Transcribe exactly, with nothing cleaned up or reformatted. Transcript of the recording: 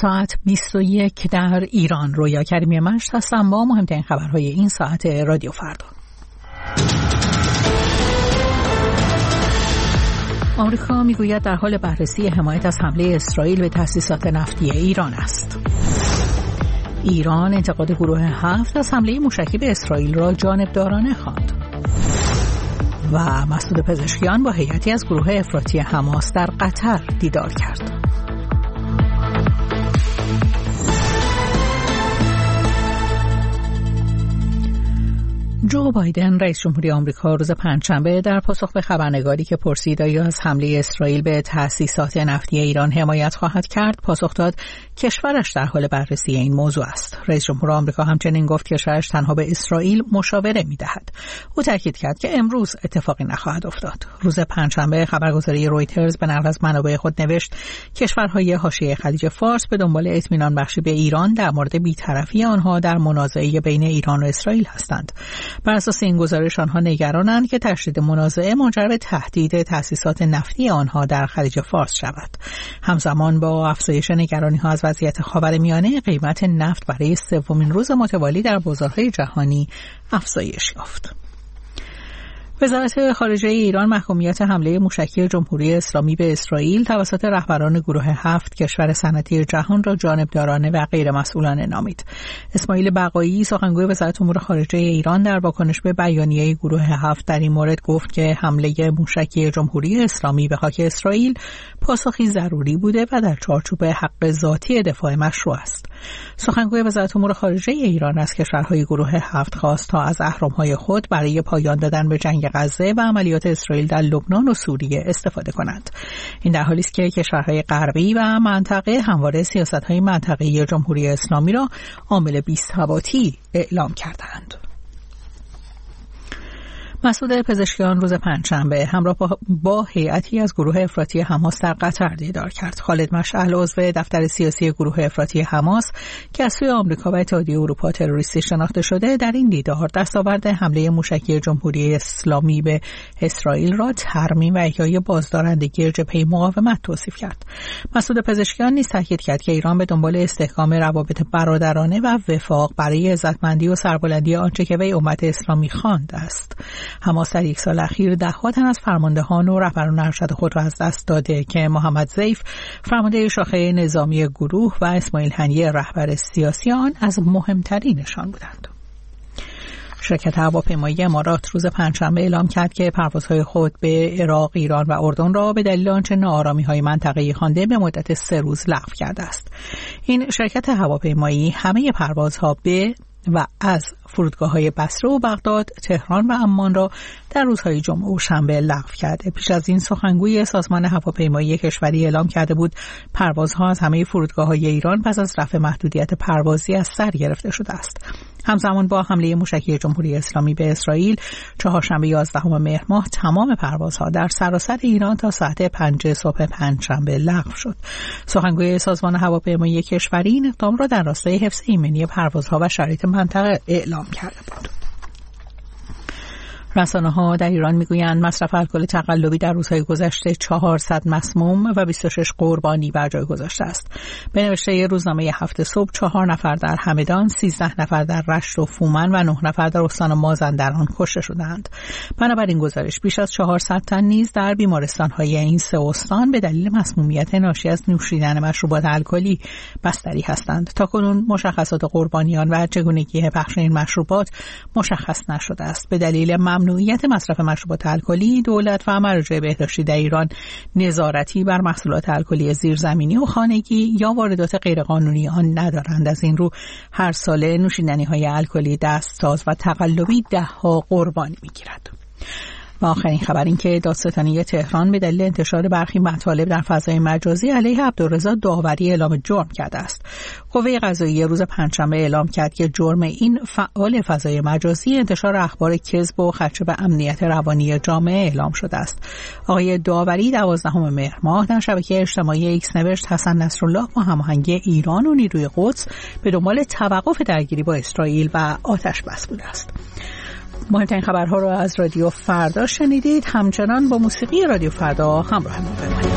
ساعت بیست و یک در ایران. رویا کریمی مشت هستم با مهمترین خبرهای این ساعت رادیو فردا. آمریکا میگوید در حال بررسی حمایت از حمله اسرائیل به تأسیسات نفتی ایران است. ایران انتقاد گروه هفت از حمله موشکی به اسرائیل را جانبدارانه خواند. و مسعود پزشکیان با هیئتی از گروه افراطی حماس در قطر دیدار کرد. جو بایدن رئیس جمهوری آمریکا روز پنجشنبه در پاسخ به خبرنگاری که پرسید آیا از حمله اسرائیل به تأسیسات نفتی ایران حمایت خواهد کرد پاسخ داد کشورش در حال بررسی این موضوع است. رئیس جمهور آمریکا همچنین گفت کشورش تنها به اسرائیل مشاوره می‌دهد. او تاکید کرد که امروز اتفاقی نخواهد افتاد. روز پنجشنبه خبرگزاری رویترز به نقل از منابع خود نوشت کشورهای حاشیه خلیج فارس به دنبال اطمینان بخشی به ایران در مورد بی‌طرفی آنها در منازعه بین ایران و اسرائیل هستند. بر اساس این گزارش آنها نگرانند که تشدید منازعه منجر به تهدید تأسیسات نفتی آنها در خلیج فارس شود. همزمان با افزایش نگرانی‌ها از وضعیت خاورمیانه قیمت نفت برای سومین روز متوالی در بازارهای جهانی افزایش یافت. وزارت خارجه ایران محکومیت حمله موشکی جمهوری اسلامی به اسرائیل توسط رهبران گروه هفت کشور صنعتی جهان را جانبدارانه و غیر مسئولانه نامید. اسماعیل بقایی سخنگوی وزارت امور خارجه ایران در واکنش به بیانیه گروه هفت در این مورد گفت که حمله موشکی جمهوری اسلامی به خاک اسرائیل پاسخی ضروری بوده و در چارچوب حق ذاتی دفاع مشروع است. سخنگوی وزارت امور خارجه ایران از کشورهای گروه هفت خواست تا از اهرم‌های خود برای پایان دادن به جنگ غزه و عملیات اسرائیل در لبنان و سوریه استفاده کنند. این در حالی است که کشورهای غربی و منطقه همواره سیاست‌های منطقه‌ای جمهوری اسلامی را عامل بی‌ثباتی اعلام کردند. مسعود پزشکیان روز پنجشنبه همراه با هیئتی از گروه افراطی حماس در قطر دیدار کرد. خالد مشعل عضو دفتر سیاسی گروه افراطی حماس که از سوی آمریکا و اتحادیه اروپا تروریستی شناخته شده در این دیدار دستاورد حمله موشکی جمهوری اسلامی به اسرائیل را ترمیم و احیای بازدارندگی جبهه مقاومت توصیف کرد. مسعود پزشکیان نیز تاکید کرد که ایران به دنبال استحکام روابط برادرانه و وفاق برای عزتمندی و سربلندی آنچه که وی امت اسلامی خوانده است. حماس در یک سال اخیر ده‌ها تن از فرماندهان و رهبران ارشد خود را از دست داده که محمد ضیف فرمانده شاخه نظامی گروه و اسماعیل هنیه رهبر سیاسی آن از مهمترینشان بودند. شرکت هواپیمایی امارات روز پنجشنبه اعلام کرد که پروازهای خود به عراق، ایران و اردن را به دلیل آنچه ناآرامی‌های منطقه‌ای خوانده به مدت سه روز لغو کرده است. این شرکت هواپیمایی همه پروازها به و از فرودگاه‌های بصره و بغداد، تهران و عمان را در روزهای جمعه و شنبه لغو کرده. پیش از این سخنگوی سازمان هواپیمایی کشوری اعلام کرده بود پروازها از همه فرودگاه‌های ایران پس از رفع محدودیت پروازی از سر گرفته شده است. همزمان با حمله موشکی جمهوری اسلامی به اسرائیل چهارشنبه یازدهم مهر ماه تمام پروازها در سراسر ایران تا ساعت پنج صبح پنجشنبه لغو شد. سخنگوی سازمان هواپیمایی کشوری این اقدام را در راستای حفظ ایمنی پروازها و شرایط منطقه اعلام کرده بود. رسانه‌ها در ایران میگویند مصرف الکل تقلبی در روزهای گذشته چهارصد مسموم و بیست و شش قربانی بر جای گذاشته است. به نوشته روزنامه هفت صبح چهار نفر در همدان، سیزده نفر در رشت و فومن و نه نفر در استان مازندران کشته شدند. بنابراین گزارش بیش از چهارصد تن نیز در بیمارستان‌های این سه استان به دلیل مسمومیت ناشی از نوشیدن مشروبات الکلی بستری هستند. تاکنون مشخصات قربانیان و چگونگی پخش این مشروبات مشخص نشده است. به دلیل ممنوعیت مصرف مشروبات الکلی، دولت و مراجع بهداشتی در ایران نظارتی بر محصولات الکلی زیرزمینی و خانگی یا واردات غیرقانونی آن ندارند. از این رو هر ساله نوشیدنی‌های الکلی دستساز و تقلبی ده‌ها قربانی می‌گیرد. و آخرین خبر این که دادستانی تهران به دلیل انتشار برخی مطالب در فضای مجازی علیه عبدالرضا داوری اعلام جرم کرده است. قوه قضاییه روز پنجشنبه اعلام کرد که جرم این فعال فضای مجازی انتشار اخبار کذب و خدشه به امنیت روانی جامعه اعلام شده است. آقای داوری دوازدهم مهر ماه در شبکه اجتماعی ایکس نوشت حسن نصرالله با هماهنگی ایران و نیروی قدس به دنبال توقف درگیری با اسرائیل و آتش بس بوده است. مهمترین خبرها رو از رادیو فردا شنیدید. همچنان با موسیقی رادیو فردا همراه ما بمانید.